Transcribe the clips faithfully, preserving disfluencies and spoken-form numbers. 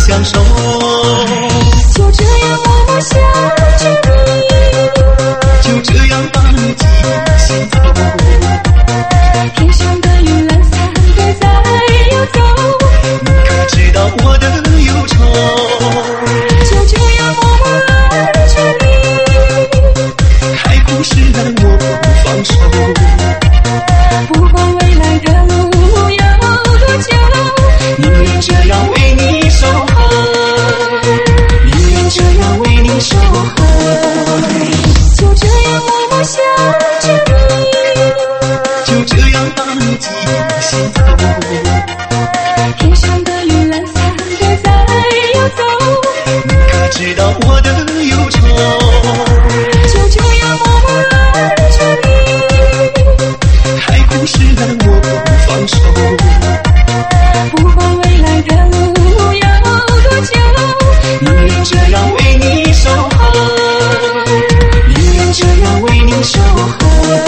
相守， 就这样默默想着你， 就这样把你记心头。 天上的云懒散的在游走， 你可知道我的忧愁？ 就这样默默爱着你， 海枯石烂我不放手， 不管未来的路有多久， 宁愿这样为你守候，宁愿这样为你守候。 就这样默默想着你， 就这样把你记心头。 天上的云懒散的在游走， 你可知道我的忧愁？ 就这样默默爱着你， 海枯石烂我不放手， 不管未来的路有多久， 宁愿这样为你守候，宁愿这样为你守候。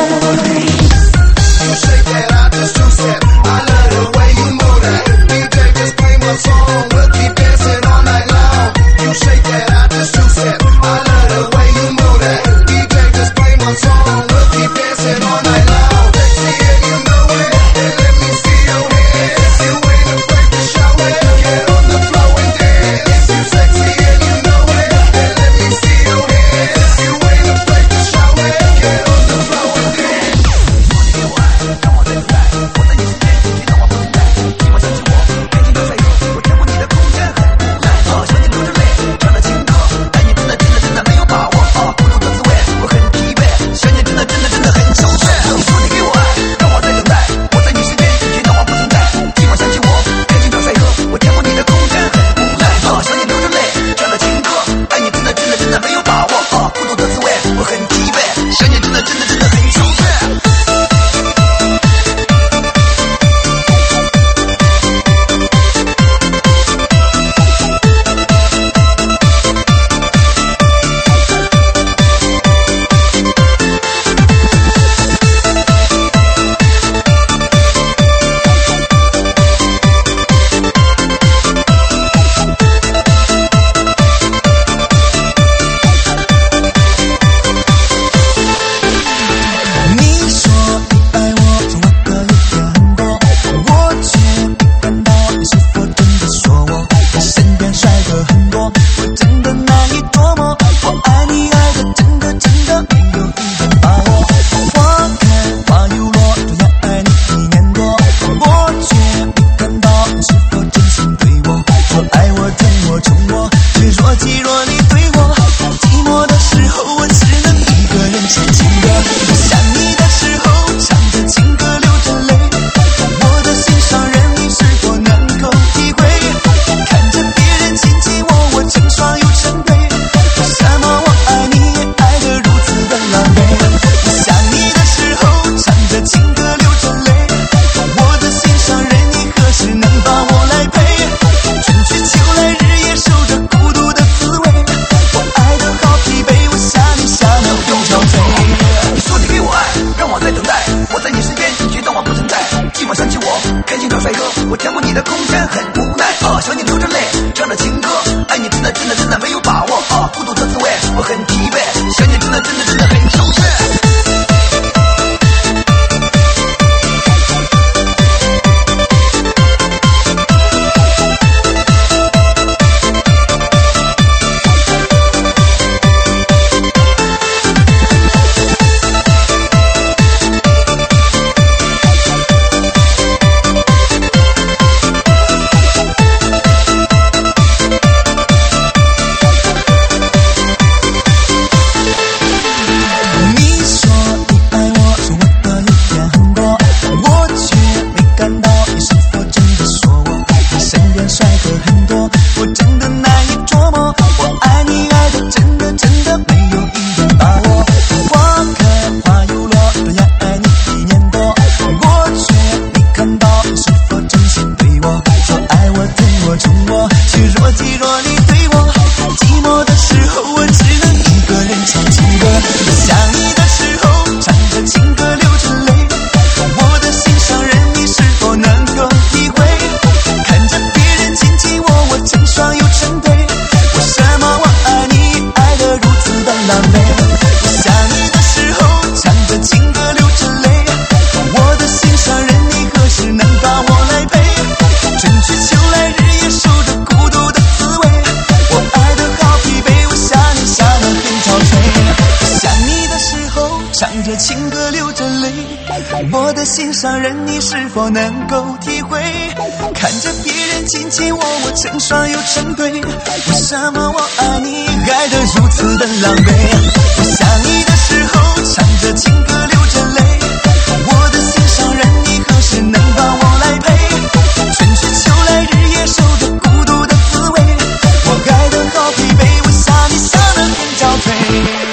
You shake that, I just do step. I love the way you move that. D J just play my song, we'll keep dancing all night long. You shake that, I just do step. I love the way you move that. D J just play my song, we'll keep dancing all night long. Sexy and you know it, and let me see your hands. If you ain't afraid to show it, get on the floor and dance. If you sexy and you know it, and let me see your hands. If you ain't afraid to show it, get on the floor and dance. 让我在等待，我在你身边，你让我不存在。寂寞想起我，开心就在喝，我填补你的空间很无奈。啊，想你流着泪，唱着情歌，但你真的真的真的没有把握。啊，孤独的滋味，我很疲惫，想你真的真的真的很羞涩。你说你给我爱，让我在等待，我在你身边，你让我不存在。寂寞想起我，开心就在喝，我填补你的空间很无奈。啊，想你流着泪，唱着情歌，但你真的真的真的没有把握。啊，孤独的滋味，我很疲惫，想你真的真的真的很羞涩。成双又成着情歌流着泪，我的心上人你是否能够体会？看着别人卿卿我我，成双又成对，为什么我爱你爱得如此的狼狈？我想你的时候唱着情歌流着泪，我的心上人你何时能帮我来陪？春去秋来日夜守着孤独的滋味，我爱得好疲惫，我想你想得很憔悴。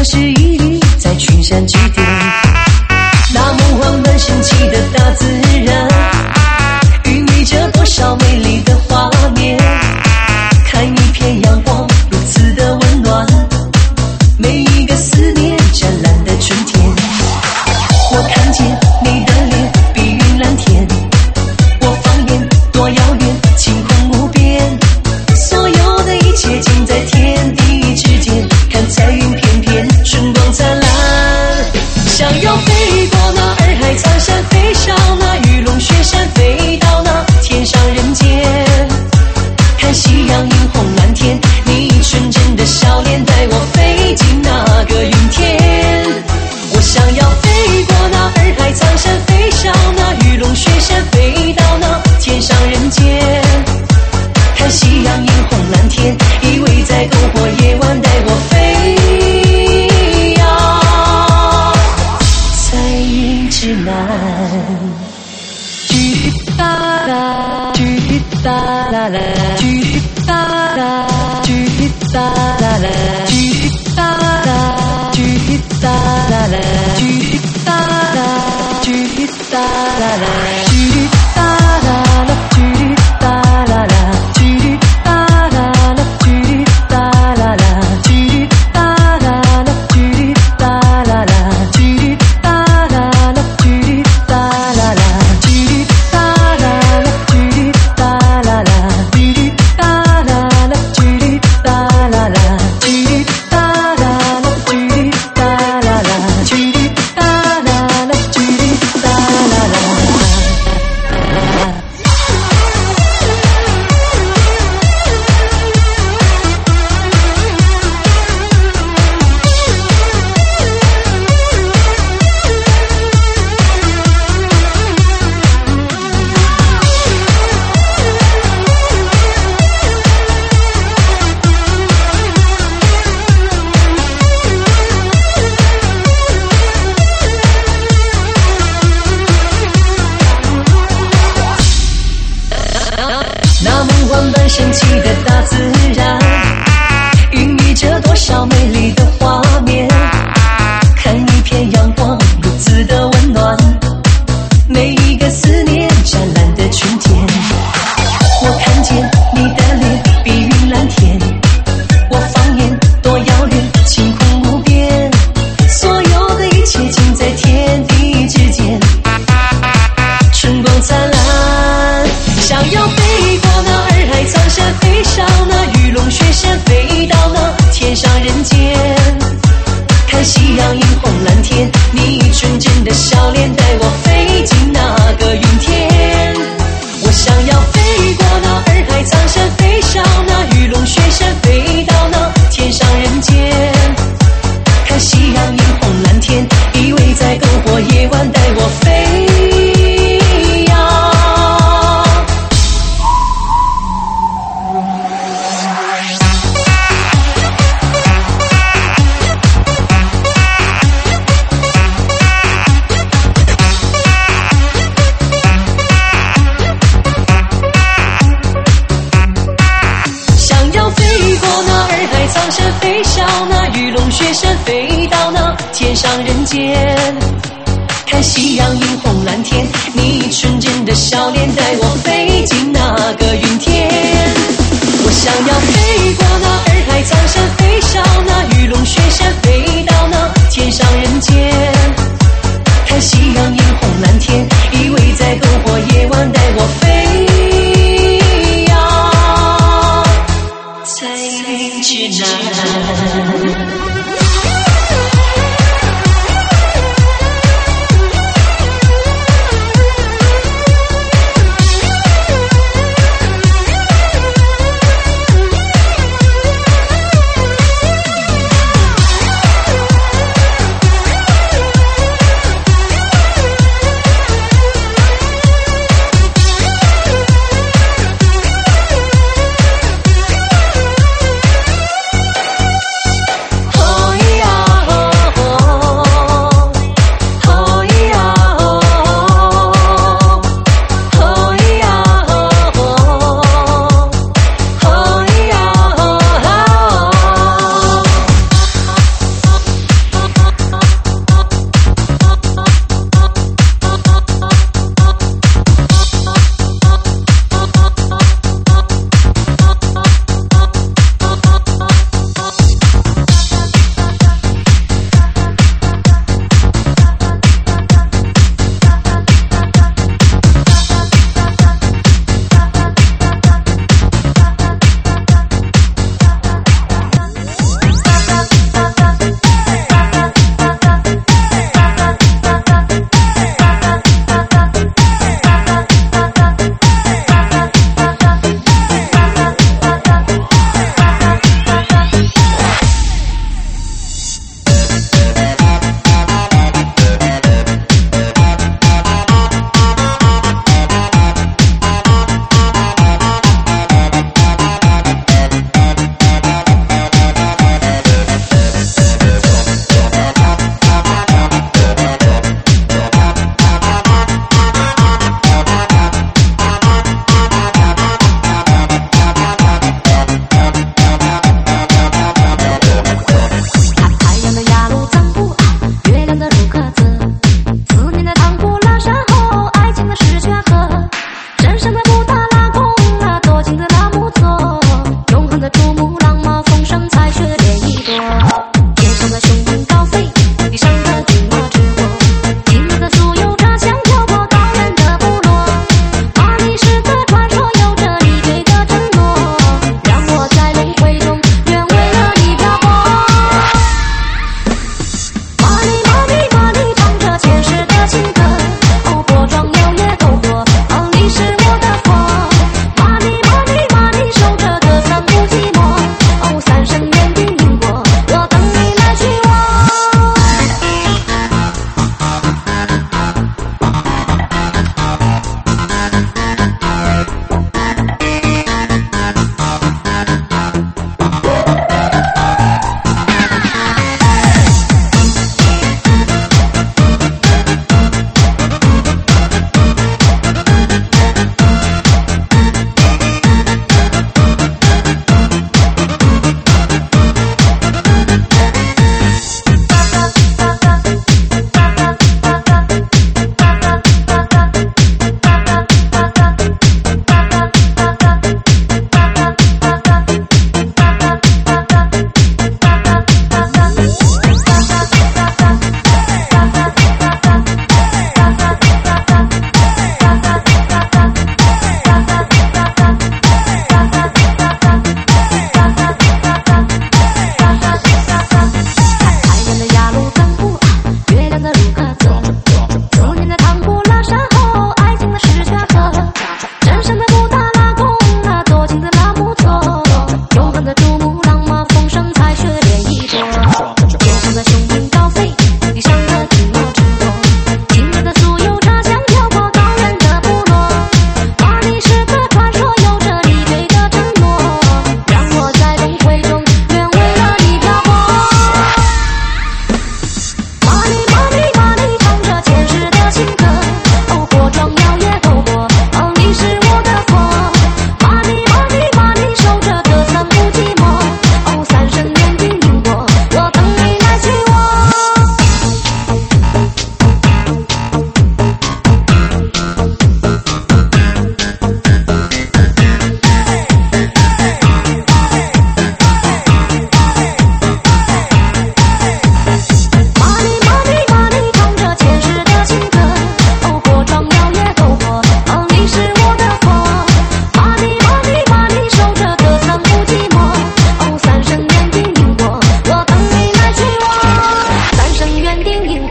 指一粒在群山之巅，那梦幻般神奇的大自然，孕育着多少美丽的画面。看一片阳光如此的温暖，每一个思念湛蓝的春天。我看见你的脸碧云蓝天，我放眼多遥远，晴空无边，所有的一切尽在天地之间。看彩云片片，春光灿烂，想要飞过那洱海苍山，飞上那玉龙雪山，飞到那天上人间。看夕阳映红蓝天，你纯真的笑脸带我飞进那个云天。我想要飞过那洱海苍山，飞上那玉龙雪山，飞到那天上人间。看夕阳映红蓝天，依偎在篝火夜晚，带我飞呀，彩云之南。滴答啦，滴答啦啦，滴答啦，滴答啦啦，滴答啦，滴答啦啦，滴答啦，滴答啦啦，滴答啦啦，滴答啦啦，滴答啦啦，滴答啦啦，滴答啦啦，滴答啦啦，滴答啦啦，滴答啦啦，滴答啦啦，滴答啦啦，滴答啦啦，滴答啦啦，滴答啦啦，滴答啦啦，滴答啦啦，滴答啦啦。那梦幻般神奇的大自然，孕育着多少美丽的画面。看一片阳光如此的温暖，每一个思念湛蓝的春天。我看见你的脸碧云蓝天，我放眼多遥远，晴空无边，所有的一切尽在天地之间。春光灿烂，想要飞过那洱海苍山，飞上那玉龙雪山，飞到那天上人间。看夕阳映红蓝天，你纯真的笑脸带我飞进那个云天。我想要飞过那洱海苍山，飞上那玉龙雪山，飞到那天上人间。看夕阳映红蓝天，依偎在篝火夜晚，带我飞呀。想要飞过那洱海苍山，飞上那玉龙雪山，飞到那天上人间。看夕阳映红蓝天，你纯真的笑脸带我飞进那个云天。我想要飞过那洱海苍山，飞上那玉龙雪山，飞到那天上人间。看夕阳映红蓝天，依偎在篝火夜晚，带我飞呀，彩云之南。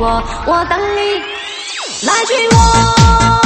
我，我等你来娶我。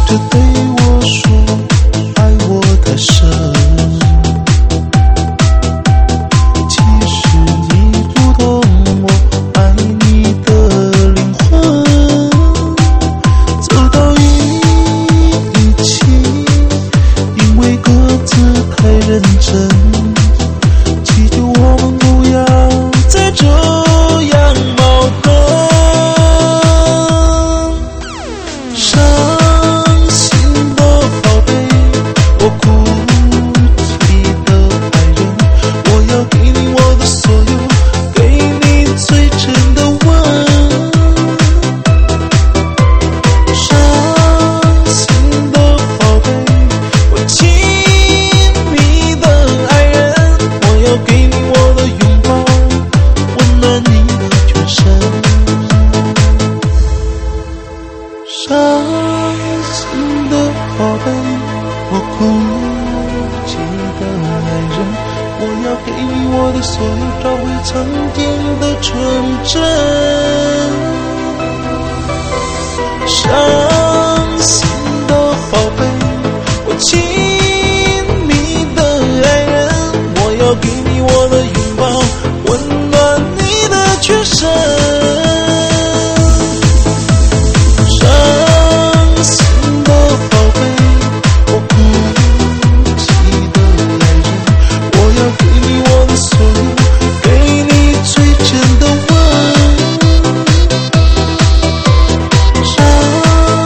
着对我说爱我太深。其实你不懂我爱你的灵魂，走到一起因为各自太认真，祈求我们不要再这样矛盾。伤心的宝贝，我哭泣的爱人，我要给你我的所有，给你最真的吻。伤心的宝贝，我亲密的爱人，我要给你我的拥抱，温暖你的全身。伤心的宝贝，我哭泣的爱人，我要给你我的所有，找回曾经的纯真。伤心的宝贝，我亲密的爱人，我要给你我的拥抱，温暖你的全身。伤心的宝贝，我哭泣的爱人，我要给你我的所有，给你最真的吻。伤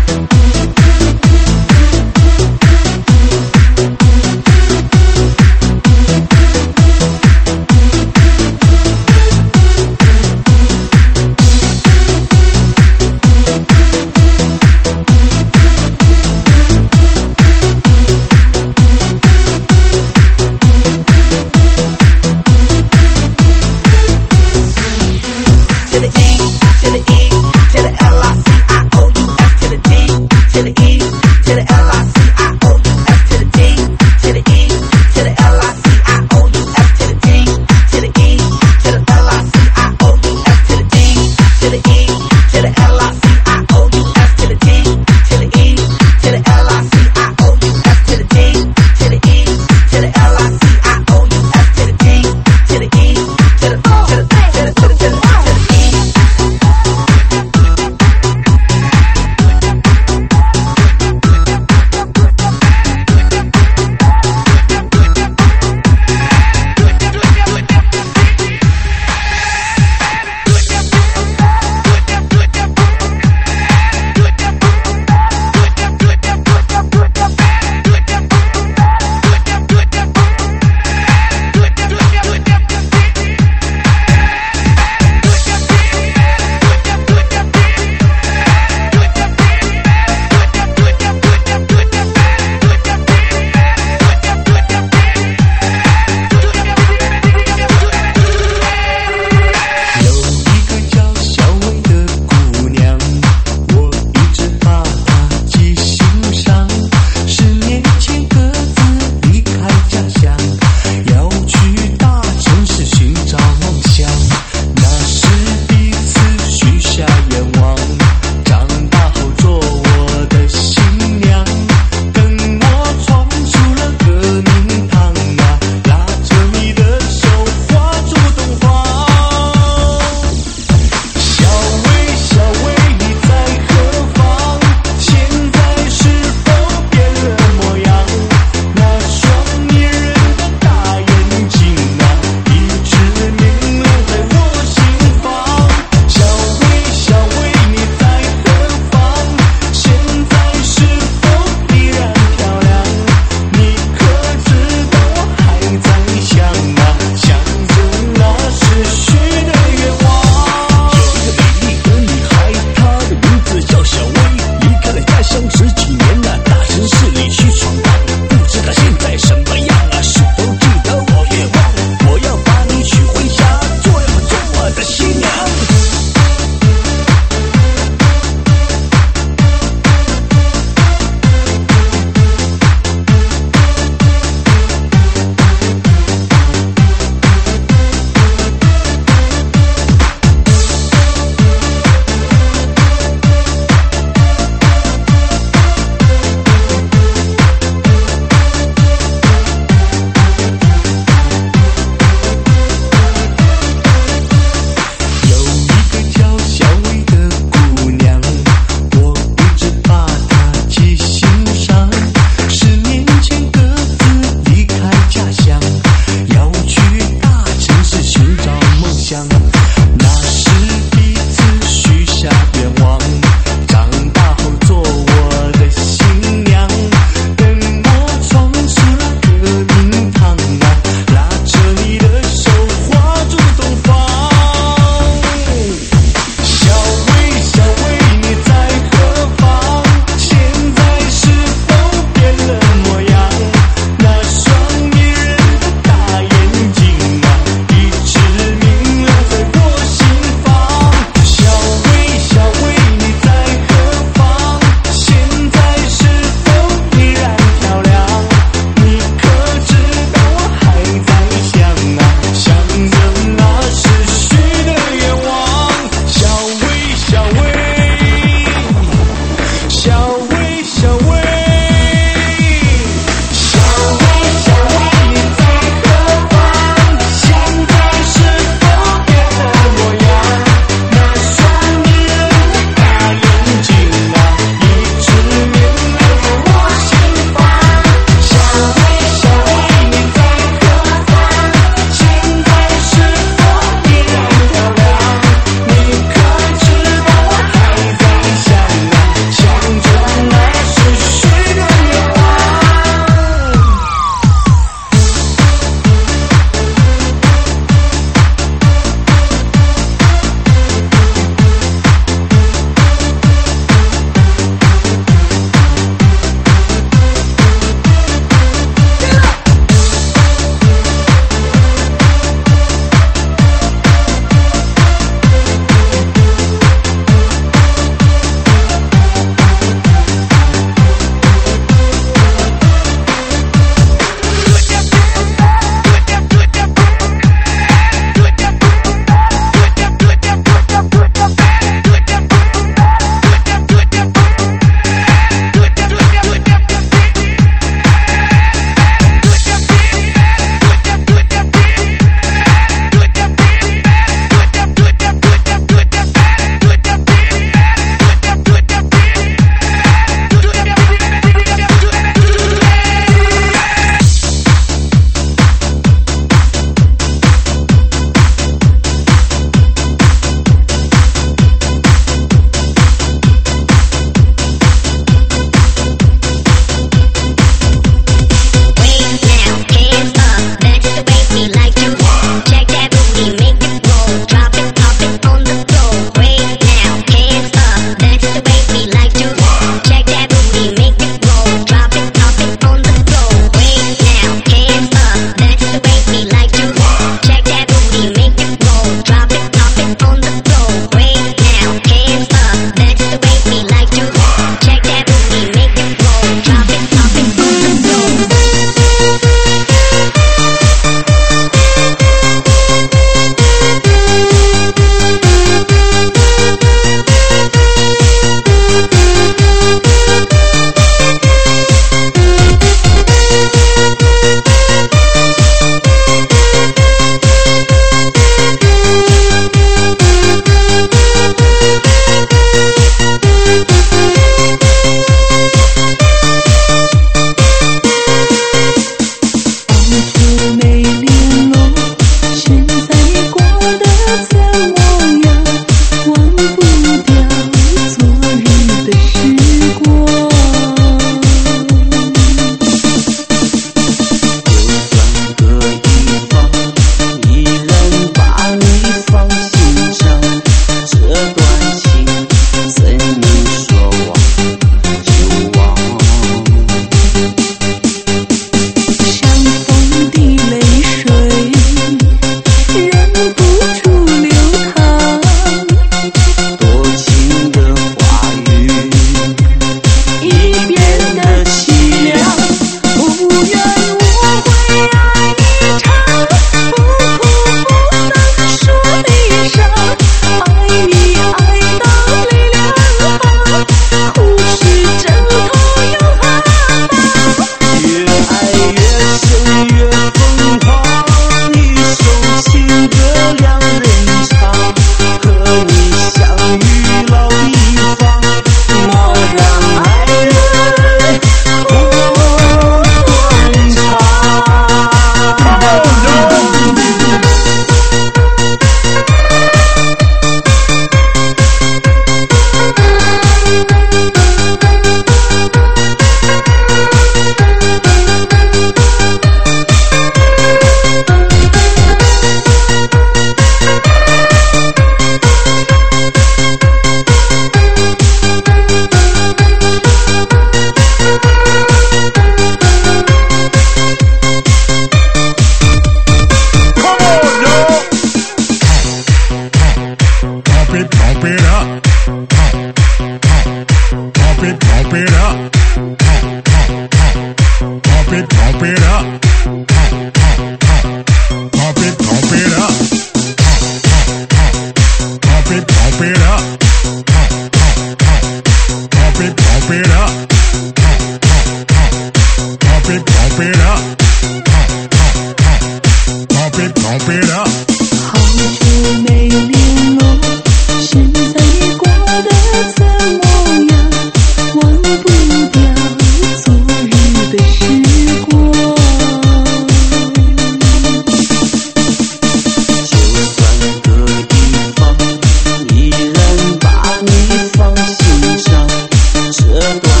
这段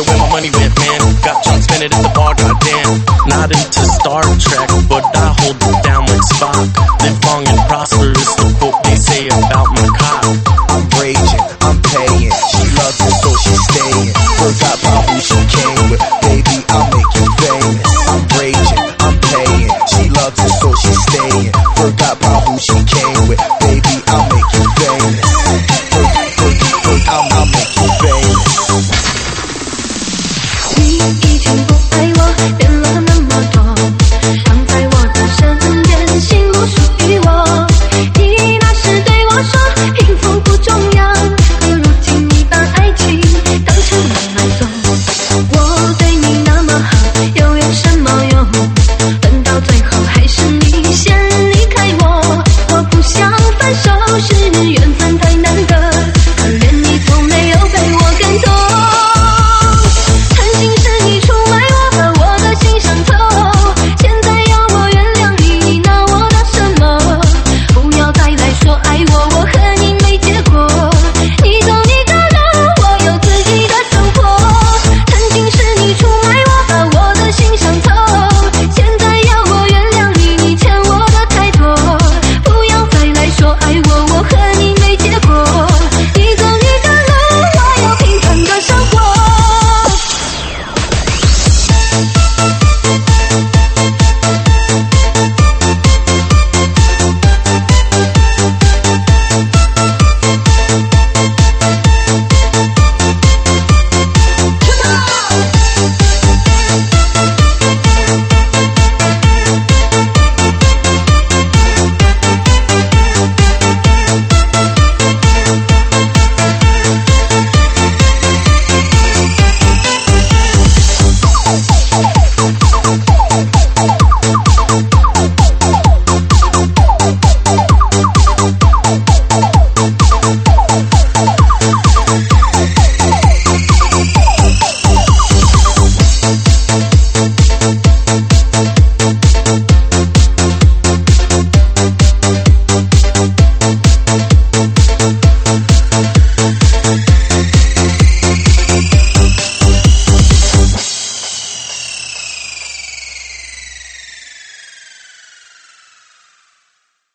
where my money went, man. Got John spend it at the bar, goddamn. Not into Star Trek, but I hold it down like Spock. Live long and prosper is the quote they say about my cock. I'm raging, I'm paying. She loves it, so she's staying. Forgot about who she came with. Baby, I'll make you famous. I'm raging, I'm paying. She loves it, so she's staying. Forgot about who she came with. Baby, I'll make you famous. Hey, hey, hey, I'll, I'll make you famous. 你已经不爱我，变